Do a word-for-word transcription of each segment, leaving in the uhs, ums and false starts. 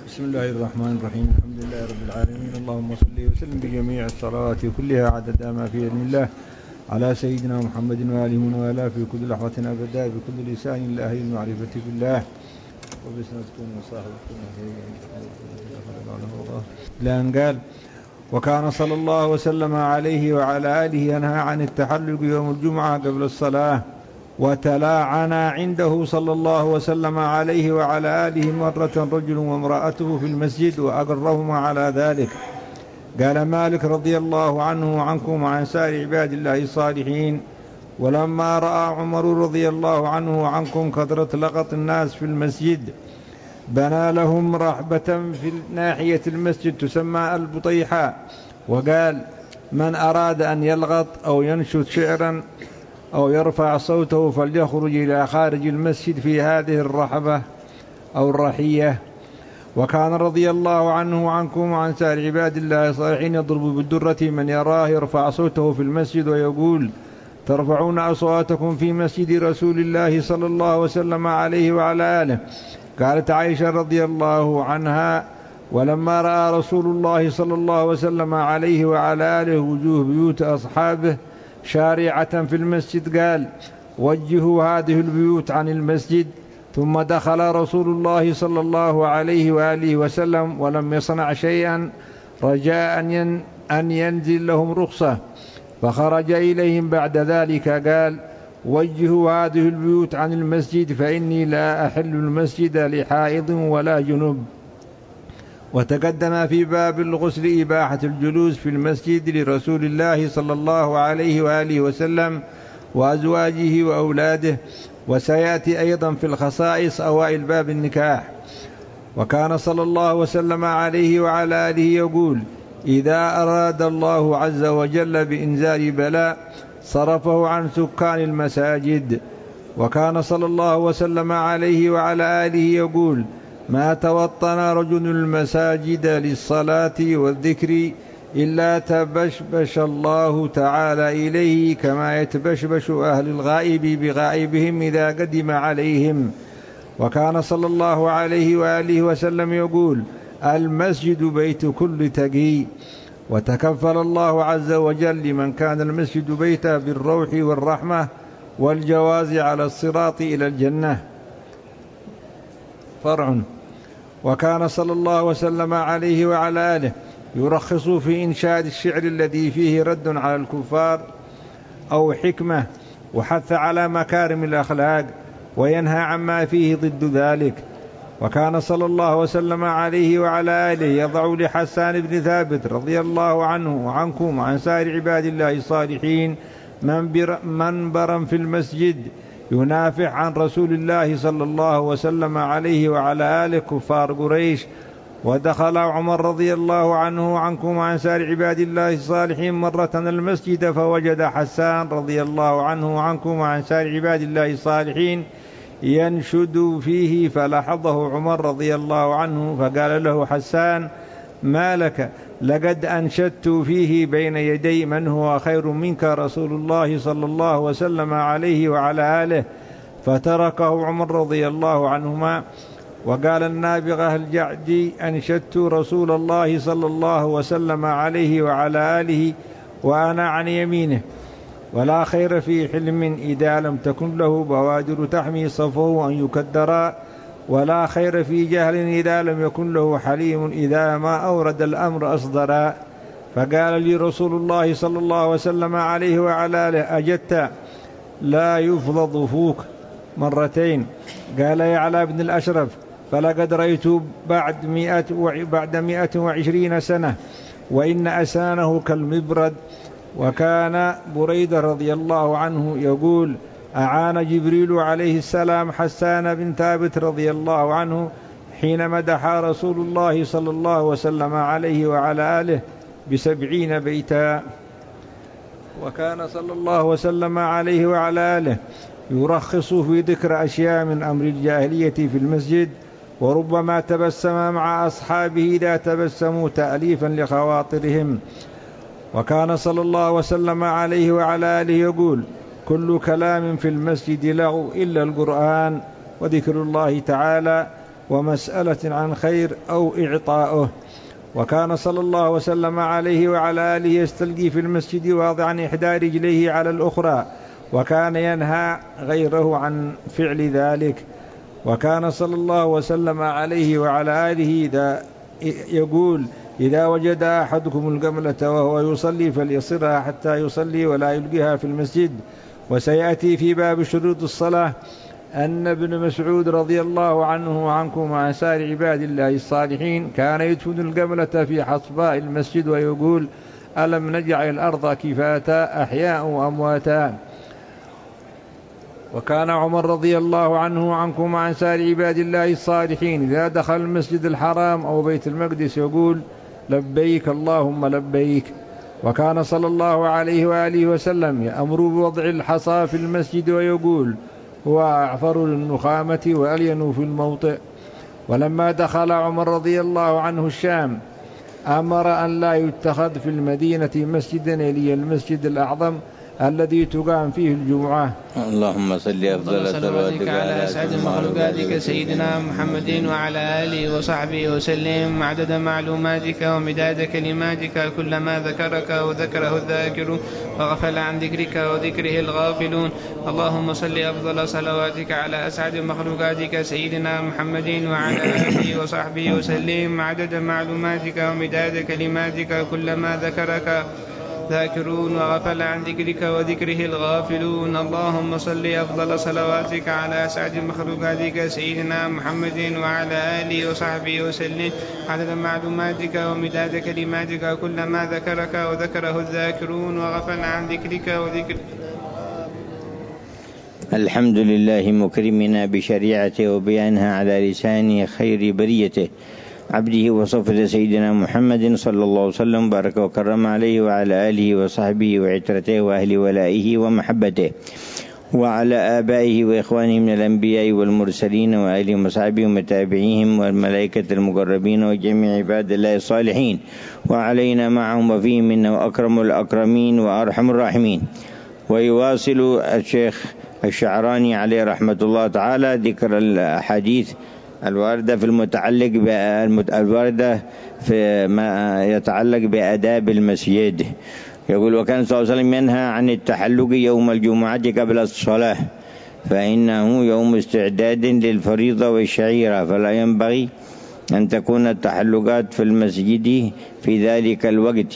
بسم الله الرحمن الرحيم. الحمد لله رب العالمين. اللهم صل وسلم بجميع الصلوات كلها عدد ما في علم الله على سيدنا محمد وآله وآله في كل لحظة أبدا بكل لسان لأهل المعرفة بالله وبسنتكم وصاحبكم لأن قال وكان صلى الله وسلم عليه وعلى آله ينهى عن التحلق يوم الجمعة قبل الصلاة، وتلاعنا عنده صلى الله وسلم عليه وعلى آله مرة رجل وامرأته في المسجد وأقرهما على ذلك. قال مالك رضي الله عنه وعنكم وعن سائر عباد الله الصالحين: ولما رأى عمر رضي الله عنه وعنكم كثرة لغط الناس في المسجد بنى لهم رحبة في ناحية المسجد تسمى البطيحة، وقال: من أراد أن يلغط أو ينشد شعرا أو يرفع صوته فليخرج إلى خارج المسجد في هذه الرحبة أو الرحية. وكان رضي الله عنه وعنكم وعن سائر عباد الله الصالحين يضرب بالدرة من يراه يرفع صوته في المسجد ويقول: ترفعون أصواتكم في مسجد رسول الله صلى الله وسلم عليه وعلى آله. قالت عائشة رضي الله عنها: ولما رأى رسول الله صلى الله وسلم عليه وعلى آله وجوه بيوت أصحابه شارعة في المسجد قال: وجهوا هذه البيوت عن المسجد. ثم دخل رسول الله صلى الله عليه وآله وسلم ولم يصنع شيئا رجاء أن ينزل لهم رخصة، فخرج إليهم بعد ذلك قال: وجهوا هذه البيوت عن المسجد فإني لا أحل المسجد لحائض ولا جنب. وتقدم في باب الغسل إباحة الجلوس في المسجد لرسول الله صلى الله عليه وآله وسلم وأزواجه وأولاده، وسيأتي أيضا في الخصائص أوائل باب النكاح. وكان صلى الله وسلم عليه وعلى آله يقول: إذا أراد الله عز وجل بإنزال بلاء صرفه عن سكان المساجد. وكان صلى الله وسلم عليه وعلى آله يقول: ما توطن رجل المساجد للصلاة والذكر إلا تبشبش الله تعالى إليه كما يتبشبش أهل الغائب بغائبهم إذا قدم عليهم. وكان صلى الله عليه وآله وسلم يقول: المسجد بيت كل تقي. وتكفل الله عز وجل لمن كان المسجد بيته بالروح والرحمة والجواز على الصراط إلى الجنة. فرع. وكان صلى الله وسلم عليه وعلى آله يرخص في إنشاد الشعر الذي فيه رد على الكفار أو حكمة وحث على مكارم الأخلاق، وينهى عما فيه ضد ذلك. وكان صلى الله وسلم عليه وعلى آله يضع لحسان بن ثابت رضي الله عنه وعنكم وعن سائر عباد الله الصالحين منبرا في المسجد ينافع عن رسول الله صلى الله وسلم عليه وعلى آله كفار قريش. ودخل عمر رضي الله عنه وعنكم وعن سائر عباد الله الصالحين مرة المسجد فوجد حسان رضي الله عنه وعنكم وعن سائر عباد الله الصالحين ينشد فيه، فلاحظه عمر رضي الله عنه فقال له حسان: ما لك؟ لقد أنشدت فيه بين يدي من هو خير منك رسول الله صلى الله وسلم عليه وعلى آله. فتركه عمر رضي الله عنهما. وقال النابغة الجعدي: أنشدت رسول الله صلى الله وسلم عليه وعلى آله وأنا عن يمينه. ولا خير في حلم إذا لم تكن له بوادر تحمي صفه أن يكدرا، ولا خير في جهل إذا لم يكن له حليم إذا ما أورد الأمر أصدرا. فقال لي رسول الله صلى الله وسلم عليه وعلى آله: أجدت لا يفضض فوك مرتين. قال يعلى بن الأشرف: فلقد رأيت بعد مئة, بعد مئة وعشرين سنة وإن أسانه كالمبرد. وكان بريدة رضي الله عنه يقول: أعان جبريل عليه السلام حسان بن ثابت رضي الله عنه حين مدح رسول الله صلى الله وسلم عليه وعلى آله بسبعين بيتا. وكان صلى الله وسلم عليه وعلى آله يرخص في ذكر أشياء من أمر الجاهلية في المسجد، وربما تبسم مع أصحابه إذا تبسموا تأليفا لخواطرهم. وكان صلى الله وسلم عليه وعلى آله يقول: كل كلام في المسجد لغو إلا القرآن وذكر الله تعالى، ومسألة عن خير أو إعطاؤه. وكان صلى الله وسلم عليه وعلى آله يستلقي في المسجد واضعا إحدى رجليه على الأخرى، وكان ينهى غيره عن فعل ذلك. وكان صلى الله وسلم عليه وعلى آله إذا يقول: إذا وجد أحدكم الجملة وهو يصلي فليصرها حتى يصلي ولا يلقيها في المسجد. وسيأتي في باب شروط الصلاة أن ابن مسعود رضي الله عنه وعنكم مع سائر عباد الله الصالحين كان يدفن الجملة في حصباء المسجد ويقول: ألم نجعل الأرض كفاتا أحياء وأمواتا. وكان عمر رضي الله عنه وعنكم مع سائر عباد الله الصالحين إذا دخل المسجد الحرام أو بيت المقدس يقول: لبيك اللهم لبيك. وكان صلى الله عليه وآله وسلم يأمر بوضع الحصى في المسجد ويقول: هو أعفر للنخامة وألين في الموطئ. ولما دخل عمر رضي الله عنه الشام أمر أن لا يتخذ في المدينة مسجدا يلي المسجد الأعظم الذي تقام فيه الجمعة. اللهم صل أفضل صلواتك على أسعد مخلوقاتك سيدنا محمد وعلى آله وصحبه وسلم عدد معلوماتك ومداد كلماتك، كلما ذكرك وذكره الذاكر وغفل عن ذكرك وذكره الغافلون. اللهم صل أفضل صلواتك على أسعد مخلوقاتك سيدنا محمد وعلى آله وصحبه وسلم عدد معلوماتك ومداد كلماتك، كلما ذكرك ذاكرون وغفل عن ذكرك وذكره الغافلون. اللهم صل أفضل صلواتك على أسعد مخلوقاتك سيدنا محمد وعلى آله وصحبه وسلم عدد معلوماتك ومداد كلماتك، كلما ذكرك وذكره الذاكرون وغفل عن ذكرك وذكره. الحمد لله مكرمنا بشريعته وبيانها على لسان خير بريته عبده وصفة سيدنا محمد صلى الله عليه وسلم، بارك وكرم عليه وعلى آله وصحبه وعترته وأهل ولائه ومحبته، وعلى آبائه وإخوانه من الأنبياء والمرسلين وآلهم وصحبه ومتابعيهم والملائكة المقربين وجميع عباد الله الصالحين، وعلينا معهم وفيهم إنه أكرم الأكرمين وأرحم الراحمين. ويواصل الشيخ الشعراني عليه رحمة الله تعالى ذكر الأحاديث الواردة في المتعلق الواردة في ما يتعلق بآداب المسجد. يقول: وكان صلى الله عليه وسلم ينهى عن التحلق يوم الجمعة قبل الصلاة، فإنه يوم استعداد للفريضة والشعيرة، فلا ينبغي أن تكون التحلقات في المسجد في ذلك الوقت،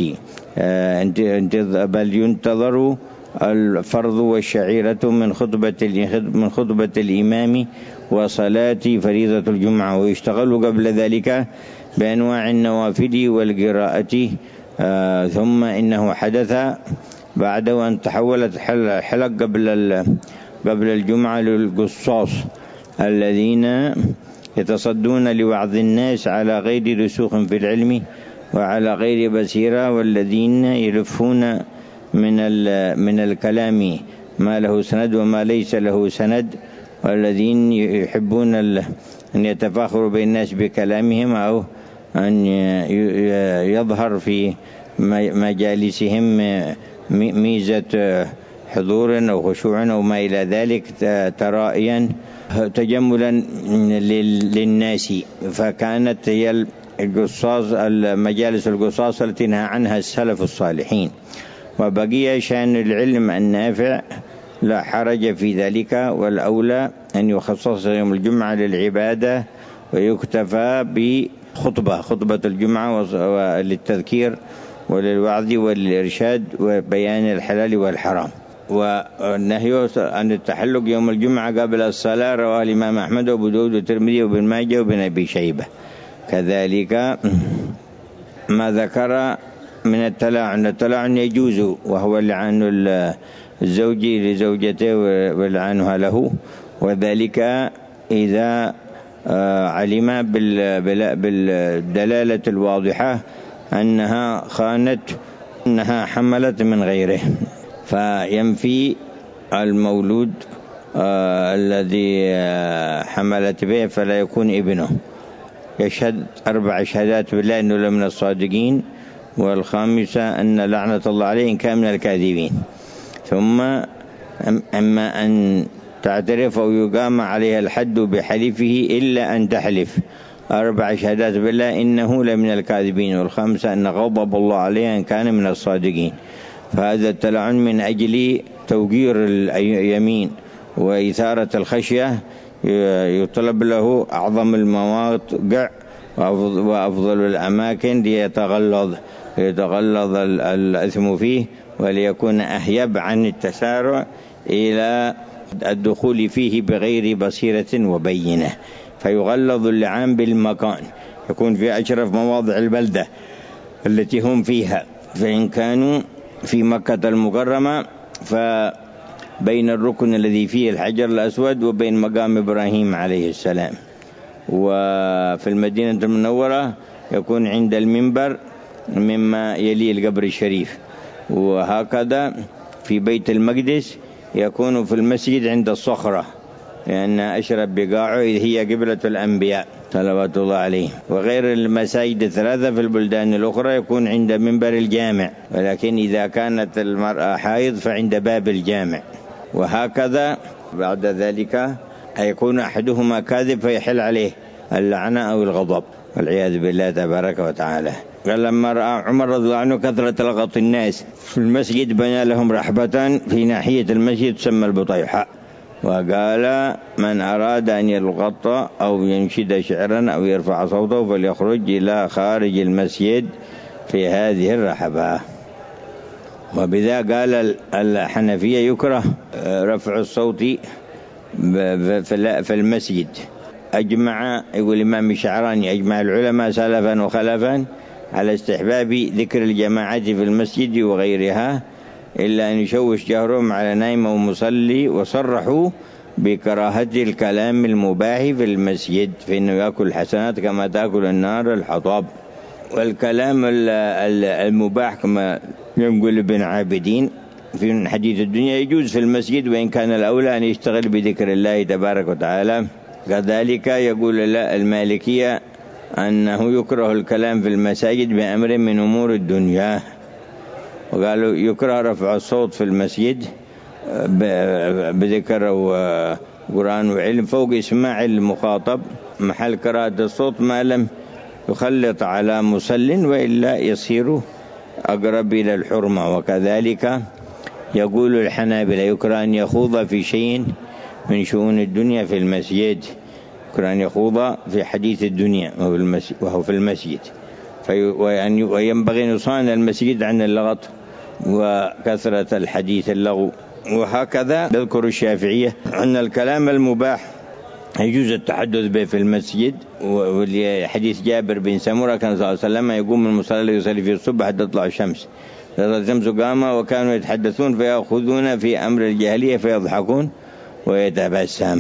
بل ينتظر الفرض والشعيرة من خطبة من خطبة الإمام وصلاة فريضة الجمعة، ويشتغل قبل ذلك بأنواع النوافل والقراءة. آه ثم إنه حدث بعد أن تحولت حلق قبل قبل الجمعة للقصاص الذين يتصدون لوعظ الناس على غير رسوخ في العلم وعلى غير بصيرة، والذين يلفون من من الكلام ما له سند وما ليس له سند، والذين يحبون أن يتفاخروا بين الناس بكلامهم أو أن يظهر في مجالسهم ميزة حضور أو خشوع أو ما إلى ذلك ترائيا تجملا للناس. فكانت هي القصاص المجالس القصاص التي نهى عنها السلف الصالحين. وبقي شأن العلم النافع لا حرج في ذلك، والأولى أن يخصص يوم الجمعة للعبادة ويكتفى بخطبة خطبة الجمعة للتذكير وللوعظ وللإرشاد وبيان الحلال والحرام. والنهي عن التحلق يوم الجمعة قبل الصلاة رواه الإمام أحمد وأبو داود والترمذي وابن ماجه وابن أبي شيبة. كذلك ما ذكر من التلاعن، التلاعن يجوز وهو لعن الزوج لزوجته ولعنها له، وذلك إذا علم بالدلالة الواضحة أنها خانت أنها حملت من غيره، فينفي المولود آه الذي آه حملت به فلا يكون ابنه. يشهد أربع شهادات بالله أنه لمن الصادقين، والخامسة أن لعنة الله عليه إن كان من الكاذبين. ثم أما أن تعترف أو يقام عليها الحد بحلفه إلا أن تحلف أربع شهادات بالله إنه لمن الكاذبين، والخامسة أن غضب الله عليه إن كان من الصادقين. فهذا التلعن من أجل توقير اليمين وإثارة الخشية يطلب له أعظم المواقع وأفضل الأماكن ليتغلظ يتغلظ الإثم فيه، وليكون أهيب عن التسارع إلى الدخول فيه بغير بصيرة وبينة. فيغلظ اللعان بالمكان، يكون في أشرف مواضع البلدة التي هم فيها. فإن كانوا في مكة المكرمة فبين الركن الذي فيه الحجر الأسود وبين مقام إبراهيم عليه السلام. وفي المدينة المنورة يكون عند المنبر مما يلي القبر الشريف. وهكذا في بيت المقدس يكون في المسجد عند الصخرة، لأن أشرف بقاعه هي قبلة الأنبياء صلوات الله عليه. وغير المساجد الثلاثة في البلدان الأخرى يكون عند منبر الجامع، ولكن إذا كانت المرأة حائض فعند باب الجامع. وهكذا بعد ذلك يكون أحدهما كاذب فيحل عليه اللعنة أو الغضب والعياذ بالله تبارك وتعالى. قال لما رأى عمر رضي الله عنه كثرة لغط الناس في المسجد بنى لهم رحبة في ناحية المسجد تسمى البطيحة، وقال من أراد أن يلغط أو ينشد شعرا أو يرفع صوته فليخرج إلى خارج المسجد في هذه الرحبة. وبذا قال الحنفية يكره رفع الصوت في المسجد. أجمع يقول الإمام الشعراني أجمع العلماء سلفا وخلفا على استحباب ذكر الجماعة في المسجد وغيرها إلا أن يشوش جهرهم على نائم ومصلي، وصرحوا بكراهة الكلام المباح في المسجد فإنه يأكل الحسنات كما تأكل النار الحطب. والكلام المباح كما يقول ابن عابدين في حديث الدنيا يجوز في المسجد، وإن كان الأولى أن يشتغل بذكر الله تبارك وتعالى. كذلك يقول المالكية أنه يكره الكلام في المساجد بأمر من أمور الدنيا، وقالوا يكره رفع الصوت في المسجد بذكر وقرآن وعلم فوق إسماع المخاطب محل كراهة الصوت ما لم يخلط على مصل، وإلا يصير أقرب إلى الحرمة. وكذلك يقول الحنابلة يكره أن يخوض في شيء من شؤون الدنيا في المسجد، يكره أن يخوض في حديث الدنيا وهو في المسجد، وينبغي أن يصان المسجد عن اللغط وكثرة الحديث اللغو. وهكذا يذكر الشافعية أن الكلام المباح يجوز التحدث به في المسجد، وحديث جابر بن سمرة كان صلى الله عليه وسلم يقوم من المصلى يصلي في الصبح حتى تطلع الشمس، الشمس قامة وكانوا يتحدثون فيأخذون في أمر الجاهلية فيضحكون ويتبسم.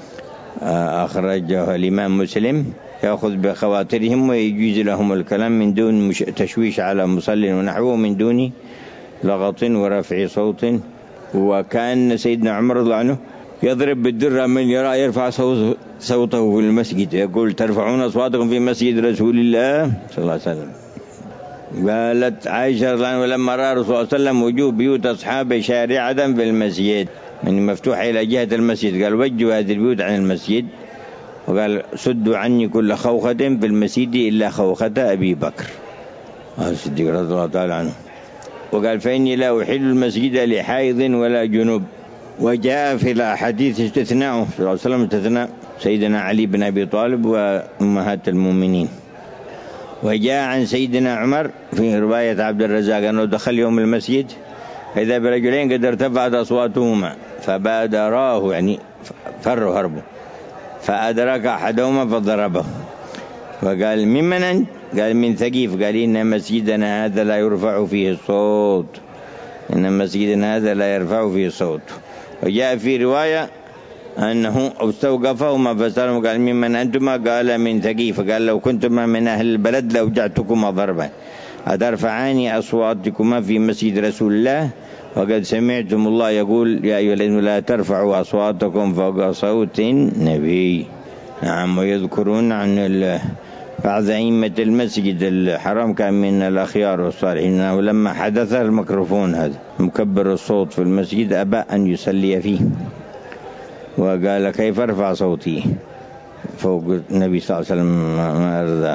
أخرجه الإمام مسلم. يأخذ بخواطرهم ويجوز لهم الكلام من دون تشويش على مصل ونحوه من دون لغط ورفع صوت. وكان سيدنا عمر رضي الله عنه يضرب بالدرة من يرى يرفع صوته في المسجد، يقول ترفعون أصواتكم في مسجد رسول الله صلى الله عليه وسلم. قالت عائشة رضي الله عنها ولما رأى رسول الله صلى الله عليه وسلم وجوه بيوت أصحابه شارعة في المسجد يعني مفتوحة إلى جهة المسجد، قال وجهوا هذه البيوت عن المسجد، وقال سدوا عني كل خوخة في المسجد إلا خوخة أبي بكر الصديق رضي الله تعالى عنه. وقال فإني لا أحل المسجد لحائض ولا جنوب. وجاء في الحديث استثناءه صلى الله عليه وسلم استثناء سيدنا علي بن أبي طالب وأمهات المؤمنين. وجاء عن سيدنا عمر في رواية عبد الرزاق أنه دخل يوم المسجد فإذا برجلين قد ارتفعت أصواتهما فبادراه يعني فروا هربوا، فأدرك أحدهما فضربه وقال ممن أنت؟ قال من ثقيف. قال إن مسجدنا هذا لا يرفع فيه الصوت، إن مسجدنا هذا لا يرفع فيه الصوت. وجاء في رواية أنه استوقفهما فسألهم قال ممن أنتما؟ قال من ثقيف. قال لو كنتما من أهل البلد لأوجعتكما ضربا أترفعان أصواتكما في مسجد رسول الله وقد سمعتم الله يقول يا أيها الذين لا ترفعوا أصواتكم فوق صوت النبي. نعم. ويذكرون عن بعض أئمة المسجد الحرام كان من الأخيار والصالحين ولما حدث الميكروفون هذا مكبر الصوت في المسجد أبى أن يصلي فيه. وقال كيف أرفع صوتي فوق النبي صلى الله عليه وسلم؟ ما أرضاه.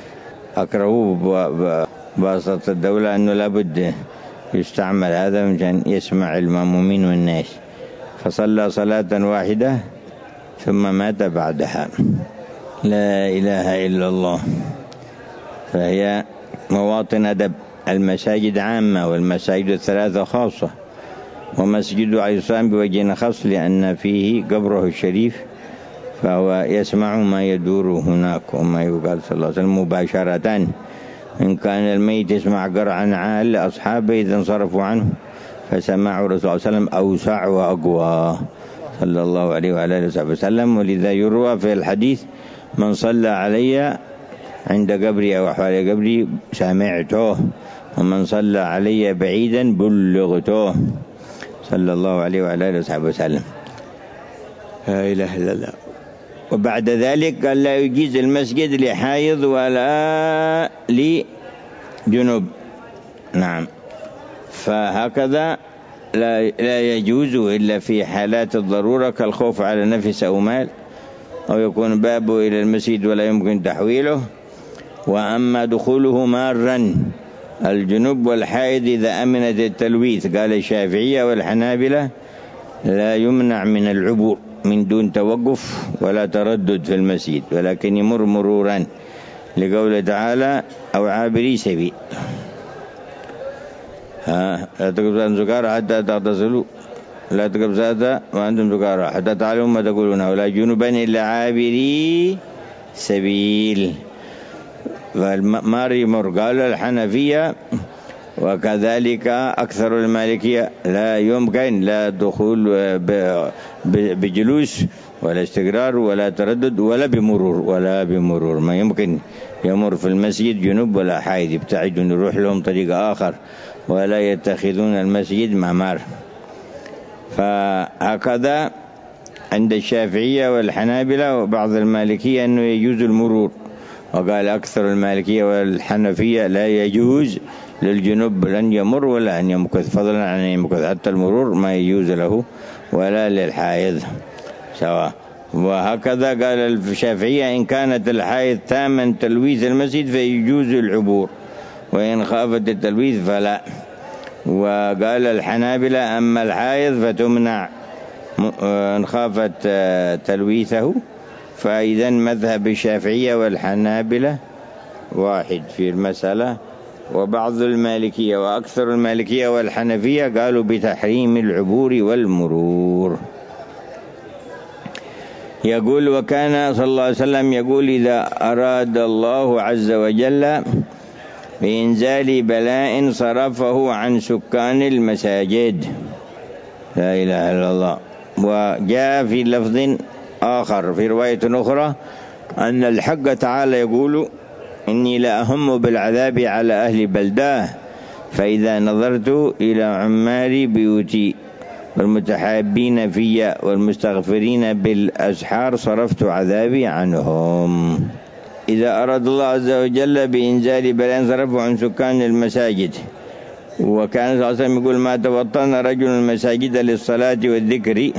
أكرهوا بواسطة الدولة أنه لابد يستعمل هذا مشان يسمع المأمومين والناس، فصلى صلاة واحدة ثم مات بعدها. لا إله إلا الله. فهي مواطن أدب. المساجد عامة والمساجد الثلاثة خاصة، ومسجد عليه السلام بوجه خاص لأن فيه قبره الشريف، فهو يسمع ما يدور هناك وما يقال صلى الله عليه وسلم مباشرة. إن كان الميت يسمع قرعا عال لأصحابه إذا انصرفوا عنه، فسماع الرسول صلى الله عليه وسلم أوسع وأقوى صلى الله عليه وعلى آله وسلم. ولذا يروى في الحديث من صلى علي عند قبري أو حوالي قبري سمعته، ومن صلى علي بعيدا بلغته صلى الله عليه وعلى آله وسلم. لا إله إلا الله. وبعد ذلك قال لا يجيز المسجد لحائض ولا لجنوب. نعم. فهكذا لا, لا يجوز إلا في حالات الضرورة كالخوف على نفس أو مال، أو يكون بابه إلى المسجد ولا يمكن تحويله. وأما دخوله مارا الجنوب والحائض إذا أمنت التلويث، قال الشافعية والحنابلة لا يمنع من العبور من دون توقف ولا تردد في المسجد، ولكن يمر مرورا لقوله تعالى أو عابري سبيل. ها لا تقبضوا سكارى حتى تغتسلوا، لا تقبضوا زادا وأنتم سكارى حتى تعلموا ما تقولون، ولا جنبا إلا عابري سبيل. فالمار يمر. قال الحنفية وكذلك أكثر المالكية لا يمكن لا دخول بجلوس ولا استقرار ولا تردد ولا بمرور ولا بمرور ما يمكن يمر في المسجد جنوب ولا حائض، يبتعدون يروح لهم طريق آخر ولا يتخذون المسجد معمار. فهكذا عند الشافعية والحنابلة وبعض المالكية أنه يجوز المرور، وقال أكثر المالكية والحنفية لا يجوز للجنوب لن يمر ولا أن يمكث، فضلا عن أن يمكث حتى المرور ما يجوز له ولا للحائض سواء. وهكذا قال الشافعية إن كانت الحائض تاما تلويث المسجد فيجوز العبور، وإن خافت التلويث فلا. وقال الحنابلة أما الحائض فتمنع إن خافت تلويثه. فإذا مذهب الشافعية والحنابلة واحد في المسألة، وبعض المالكية وأكثر المالكية والحنفية قالوا بتحريم العبور والمرور. يقول وكان صلى الله عليه وسلم يقول إذا أراد الله عز وجل بإنزال بلاء صرفه عن سكان المساجد. لا إله إلا الله. وجاء في لفظ آخر في رواية أخرى أن الحق تعالى يقول إني لا أهم بالعذاب على أهل بلداه، فإذا نظرت إلى عمار بيوتي والمتحابين في والمستغفرين بالأسحار صرفت عذابي عنهم. إذا أراد الله عز وجل بإنزال بلاء صرفه عن سكان المساجد. وكان صلى الله عليه وسلم يقول ما توطن رجل المساجد للصلاة والذكر،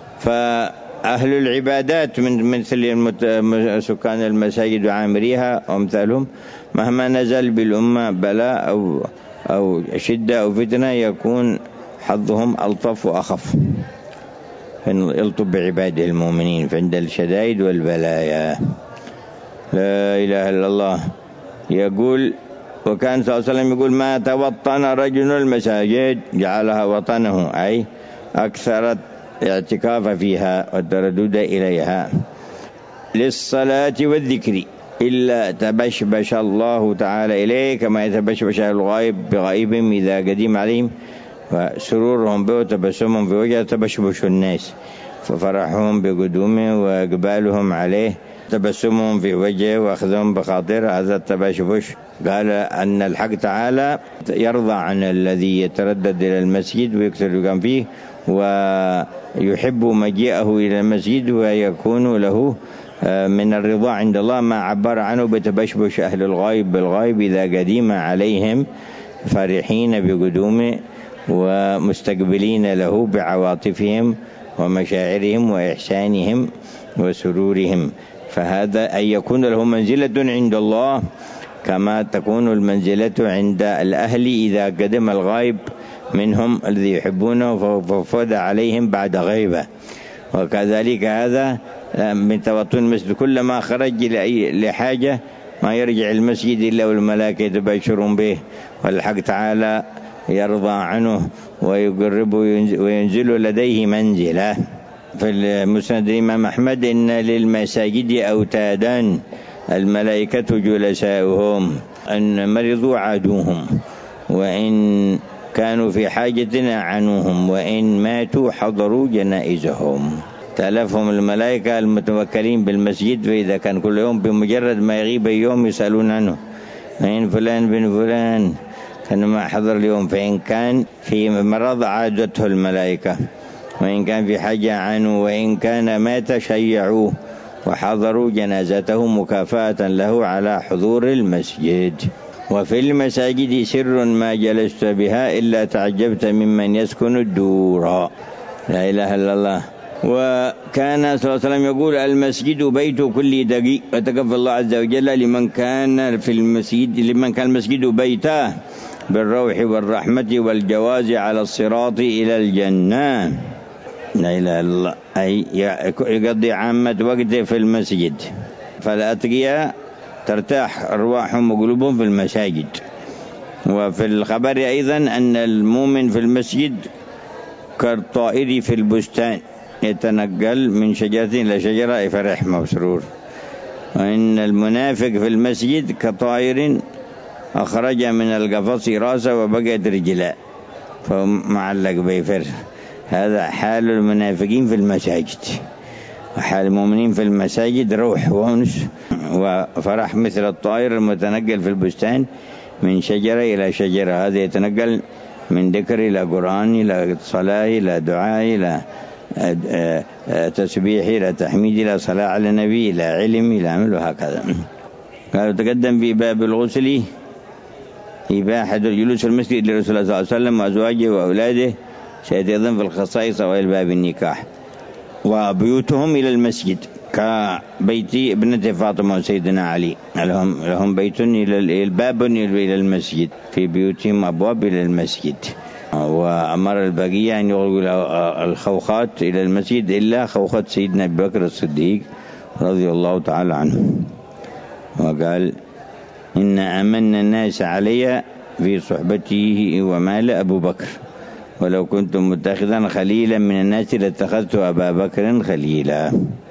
فأهل العبادات من مثل سكان المساجد وعامريها وامثالهم مهما نزل بالأمة بلاء أو أو شدة أو فتنة يكون حظهم ألطف وأخف، يلطف بعباده المؤمنين عند الشدائد والبلايا. لا إله إلا الله. يقول وكان صلى الله عليه وسلم يقول ما توطن رجل المساجد جعلها وطنه، أي أكثر اعتكاف فيها والتردد إليها للصلاة والذكر إلا تبشبش الله تعالى إليه كما يتبشبش الغائب بغائبهم إذا قديم عليهم، وسرورهم به وتبسمهم في وجه تبشبش الناس، ففرحهم بقدومه وإقبالهم عليه تبسمهم في وجهه وأخذهم بخاطر، هذا التبشبش. قال أن الحق تعالى يرضى عن الذي يتردد إلى المسجد ويكثر يقام فيه ويحب مجيئه إلى المسجد، ويكون له من الرضا عند الله ما عبر عنه بتبشبش أهل الغائب بالغائب إذا قديم عليهم فرحين بقدومه ومستقبلين له بعواطفهم ومشاعرهم وإحسانهم وسرورهم، فهذا أن يكون له منزلة عند الله كما تكون المنزلة عند الأهل إذا قدم الغائب منهم الذي يحبونه ففد عليهم بعد غيبة. وكذلك هذا من توطن المسجد، كلما خرج لحاجة ما يرجع المسجد إلا والملائكة يتبشرون به، والحق تعالى يرضى عنه ويقرب وينزل لديه منزلة. في المسند الإمام أحمد إن للمساجد أوتادا الملائكة جلساؤهم، أن مرضوا عادوهم، وإن كانوا في حاجة عنوهم، وإن ماتوا حضروا جنائزهم. تألفهم الملائكة المتوكلين بالمسجد، فإذا كان كل يوم بمجرد ما يغيب يوم يسألون عنه، وإن فلان بن فلان كان ما حضر اليوم، فإن كان في مرض عادته الملائكة، وإن كان في حاجة عنه، وإن كان مات شيعوه وحضروا جنازته مكافأة له على حضور المسجد. وفي المساجد سر ما جلست بها إلا تعجبت ممن يسكن الدور. لا إله إلا الله. وكان صلى الله عليه وسلم يقول المسجد بيت كل دقيق، وتكفى الله عز وجل لمن كان في المسجد لمن كان المسجد بيته بالروح والرحمة والجواز على الصراط إلى الجنة. لا إله إلا الله، أي يقضي عامة وقته في المسجد. فالأتقياء ترتاح أرواحهم وقلوبهم في المساجد. وفي الخبر أيضا أن المؤمن في المسجد كالطائر في البستان يتنقل من شجرة إلى شجرة فرح مسرور، وإن المنافق في المسجد كطائر أخرج من القفص راسه وبقيت رجلا فمعلق بيفر. هذا حال المنافقين في المساجد. وحال المؤمنين في المساجد روح وأنس وفرح مثل الطائر المتنقل في البستان من شجرة إلى شجرة. هذا يتنقل من ذكر إلى قرآن إلى صلاة إلى دعاء إلى تسبيح إلى تحميد إلى صلاة على النبي إلى علم إلى عمل، وهكذا. قالوا تقدم في باب الغسل إباحة الجلوس في المسجد لرسول الله صلى الله عليه وسلم وأزواجه وأولاده، سيأتي أيضا في الخصائص وإلى باب النكاح. وبيوتهم إلى المسجد كبيت ابنة فاطمة وسيدنا علي، لهم, لهم بيت إلى الباب إلى المسجد، في بيوتهم أبواب إلى المسجد. وأمر البقية أن يغلقوا الخوخات إلى المسجد إلا خوخة سيدنا أبي بكر الصديق رضي الله تعالى عنه، وقال إن أمن الناس علي في صحبته ومال أبو بكر، ولو كنت متخذا خليلا من الناس لاتخذت أبا بكر خليلا.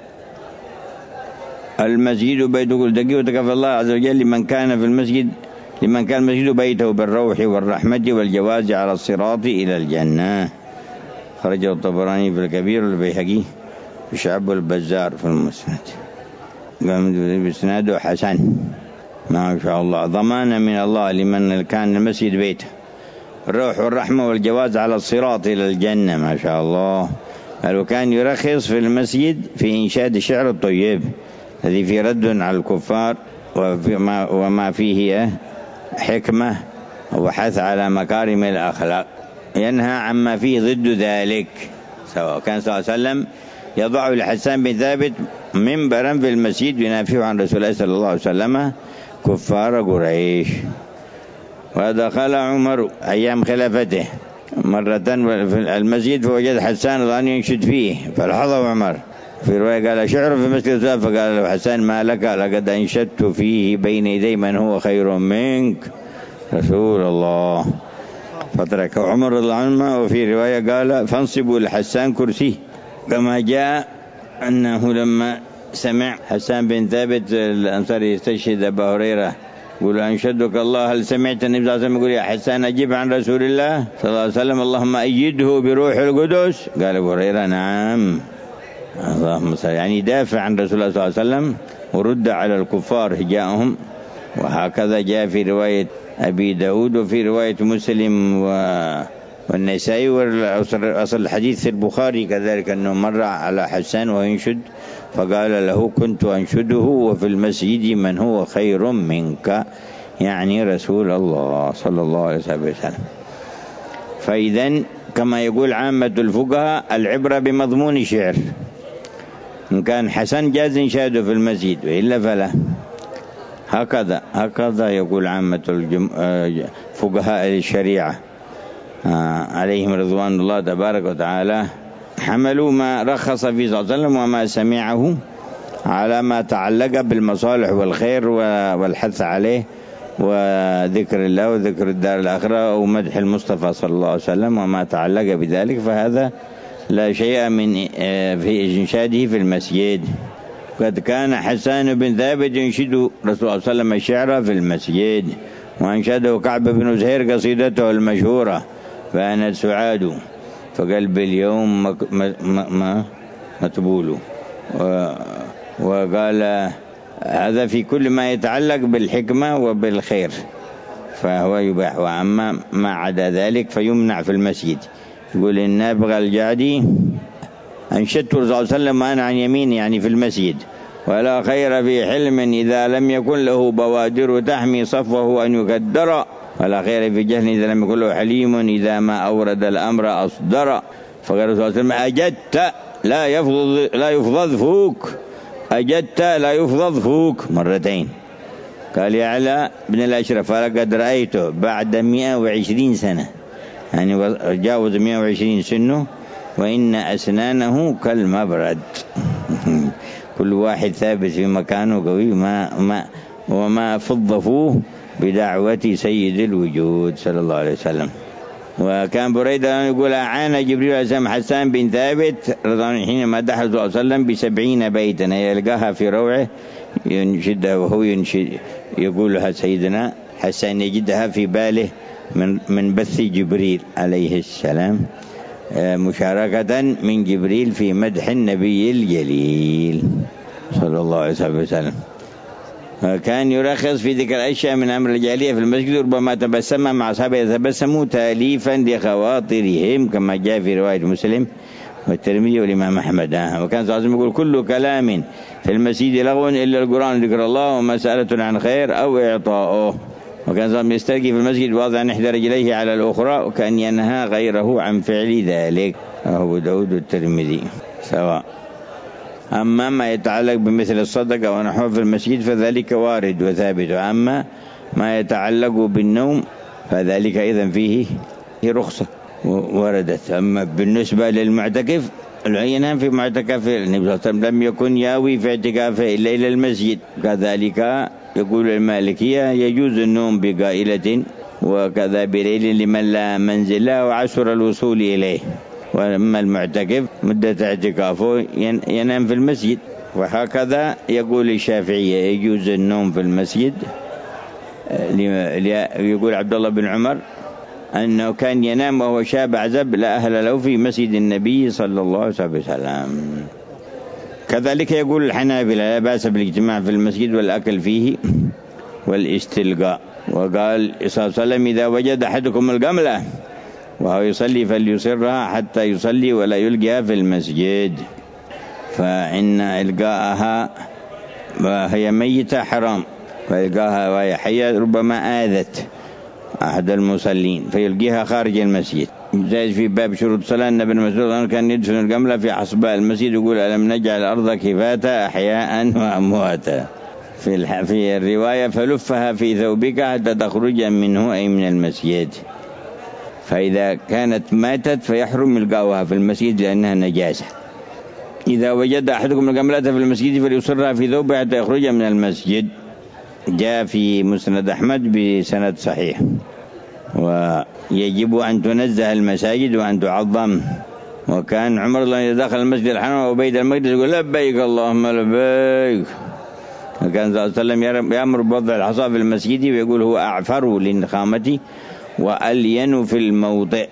المسجد بيت كل دقيق، وتكفى الله عز وجل لمن كان في المسجد لمن كان المسجد بيته بالروح والرحمة والجواز على الصراط إلى الجنة. خرجه الطبراني في الكبير والبيهقي في شعب البزار في المسند، بإسناده حسن ما شاء الله. ضمانا من الله لمن كان المسجد بيته، الروح والرحمة والجواز على الصراط إلى الجنة ما شاء الله. قالوا كان يرخص في المسجد في إنشاد الشعر الطيب الذي فيه رد على الكفار وما فيه حكمة وحث على مكارم الأخلاق، ينهى عما فيه ضد ذلك. سواء كان صلى الله عليه وسلم يضع لحسان بن ثابت منبرا في المسجد ينافع عن رسول الله صلى الله عليه وسلم كفار قريش. ودخل عمر أيام خلافته مرة في المسجد فوجد حسان الآن ينشد فيه فلحظه عمر. في رواية قال شعر في مسجد، فقال له حسان ما لك؟ لقد أنشدت فيه بين يدي من هو خير منك رسول الله. فترك عمر رضي الله عنه. وفي رواية قال فانصبوا لحسان كرسي، كما جاء أنه لما سمع حسان بن ثابت الأنصاري يستشهد أبا هريرة يقول أنشدك الله، هل سمعت النبي صلى الله عليه وسلم يقول يا حسان أجب عن رسول الله صلى الله عليه وسلم اللهم أيده بروح القدس؟ قال أبو هريرة نعم اللهم صل، يعني دافع عن رسول الله صلى الله عليه وسلم ورد على الكفار هجاءهم. وهكذا جاء في رواية أبي داود وفي رواية مسلم والنسائي، وأصل الحديث في البخاري كذلك أنه مر على حسان وينشد فقال له كنت أنشده وفي المسجد من هو خير منك، يعني رسول الله صلى الله عليه وسلم. فإذن كما يقول عامة الفقهاء العبرة بمضمون الشعر، إن كان حسن جاز إنشاده في المسجد وإلا فلا. هكذا هكذا يقول عامة الجم... فقهاء الشريعة عليهم رضوان الله تبارك وتعالى، حملوا ما رخص فيه صلى الله عليه وسلم وما سمعه على ما تعلق بالمصالح والخير والحث عليه وذكر الله وذكر الدار الآخرة ومدح المصطفى صلى الله عليه وسلم وما تعلق بذلك، فهذا لا شيء من في إنشاده في المسجد. قد كان حسان بن ثابت ينشد رسول الله صلى الله عليه وسلم الشعر في المسجد، وأنشده كعب بن زهير قصيدته المشهورة فأنا سعاد فقلب اليوم متبول، وقال هذا في كل ما يتعلق بالحكمة وبالخير فهو يباح، وأما ما عدا ذلك فيمنع في المسجد. يقول النابغة الجعدي أنشدت رسول الله صلى الله عليه وسلم وأنا عن يمين يعني في المسجد، ولا خير في حلم إذا لم يكن له بوادر تحمي صفه أن يكدر، ولا خير في جهل إذا لم يكن له حليم إذا ما أورد الأمر أصدر. فقال رسول الله صلى الله عليه وسلم أجدت لا يفضض لا يفضض فوك، أجدت لا يفضض فوك مرتين. قال يا علاء بن الأشرف فلقد رأيته بعد مئة وعشرين سنة، يعني جاوز مئة وعشرين سنه، وإن أسنانه كالمبرد كل واحد ثابت في مكانه قوي، ما ما وما فضفوه بدعوة سيد الوجود صلى الله عليه وسلم. وكان بريدة يقول أعان جبريل عليه السلام حسان بن ثابت رضي الله عنه حينما دحى صلى الله عليه وسلم بسبعين بيتا، يلقاها في روعه ينشدها وهو ينشد يقولها سيدنا حسان يجدها في باله من من بث جبريل عليه السلام، مشاركة من جبريل في مدح النبي الجليل صلى الله عليه وسلم. كان يرخص في ذكر الأشياء من أمر الجاهلية في المسجد، ربما تبسم مع أصحابه يتبسموا تاليفا لخواطرهم كما جاء في رواية مسلم والترمذي والإمام أحمد. وكان صلى الله عليه وسلم يقول كل كلام في المسجد لغو إلا القرآن ذكر الله ومسألة عن خير أو إعطاؤه. وكان صلى الله عليه وسلم يستلقي في المسجد واضعا إحدى رجليه على الأخرى وكان ينهى غيره عن فعل ذلك. أبو داود والترمذي سواء. أما ما يتعلق بمثل الصدقة ونحوه في المسجد فذلك وارد وثابت، أما ما يتعلق بالنوم فذلك إذن فيه رخصة وردت. أما بالنسبة للمعتكف العينان في معتكف النبي صلى الله عليه وسلم لم يكن ياوي في اعتكافه إلا إلى المسجد. كذلك يقول المالكية يجوز النوم بقائلة وكذا بليل لمن لا منزل له وعسر الوصول إليه. وأما المعتكف مدة اعتكافه ينام في المسجد. وهكذا يقول الشافعية يجوز النوم في المسجد. يقول عبد الله بن عمر أنه كان ينام وهو شاب عزب لا أهل له في مسجد النبي صلى الله عليه وسلم. كذلك يقول الحنابلة لا بأس بالاجتماع في المسجد والأكل فيه والاستلقاء. وقال صلى الله عليه وسلم إذا وجد أحدكم القملة وهو يصلي فليصرها حتى يصلي ولا يلقيها في المسجد، فإن إلقاءها وهي ميتة حرام، فإلقاءها وهي حية ربما آذت أحد المصلين فيلقيها خارج المسجد. جاء في باب شروط الصلاة أن ابن مسعود كان يدفن القملة في حصباء المسجد يقول ألم نجعل الأرض كفاتا أحياء وأمواتا. في في الرواية فلفها في ثوبك حتى تخرج منه أي من المسجد. فإذا كانت ماتت فيحرم إلقاؤها في المسجد لأنها نجاسة. إذا وجد أحدكم القملة في المسجد فليصرها في ثوبه حتى يخرج من المسجد. جاء في مسند أحمد بسند صحيح. ويجب أن تنزه المساجد وأن تعظم. وكان عمر الله إذا دخل المسجد الحرام وبيت المقدس يقول لبيك اللهم لبيك. وكان صلى الله عليه وسلم يأمر بوضع الحصى في المسجد ويقول هو أعفر للنخامة وألين في الموضع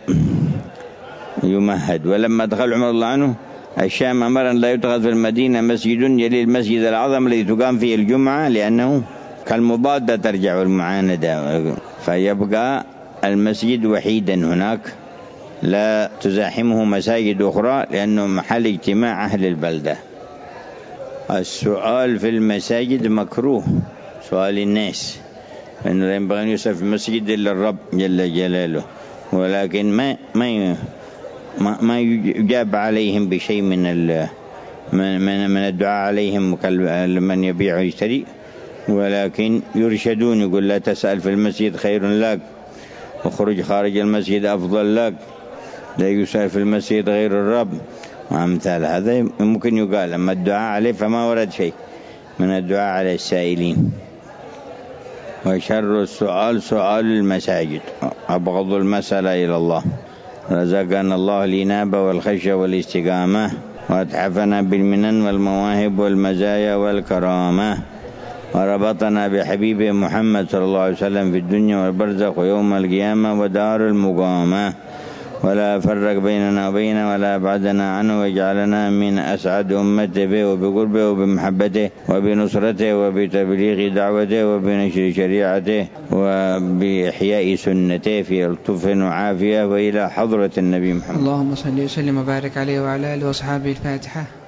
يمهد. ولما دخل عمر الله عنه الشام أمر أن لا يتخذ في المدينة مسجد يلي المسجد الأعظم الذي تقام فيه الجمعة لأنه كالمضادة ترجع المعاندة، فيبقى المسجد وحيدا هناك لا تزاحمه مساجد أخرى لأنه محل اجتماع أهل البلدة. السؤال في المساجد مكروه، سؤال الناس، أنه لا ينبغي أن يسأل في المسجد إلا الرب جل جلاله، ولكن ما ما ما يجاب عليهم بشيء من من من الدعاء عليهم من يبيع ويشتري، ولكن يرشدون، يقول لا تسأل في المسجد خير لك، وخرج خارج المسجد أفضل لك، لا يسأل في المسجد غير الرب، وأمثال هذا ممكن يقال. أما الدعاء عليه فما ورد شيء من الدعاء على السائلين. وشر السؤال سؤال المساجد، أبغض المسألة إلى الله. رزقنا الله الإنابة والخشية والاستقامة، وأتحفنا بالمنن والمواهب والمزايا والكرامة، وربطنا بحبيبه محمد صلى الله عليه وسلم في الدنيا والبرزخ ويوم القيامة ودار المقامة، ولا فرق بيننا وبينه ولا بعدنا عنه، واجعلنا من أسعد أمته به وبقربه وبمحبته وبنصرته وبتبليغ دعوته وبنشر شريعته وبإحياء سنته في لطف وعافية، وإلى حضرة النبي محمد. اللهم صل وسلم وبارك عليه وعلى آله وصحابه. الفاتحة.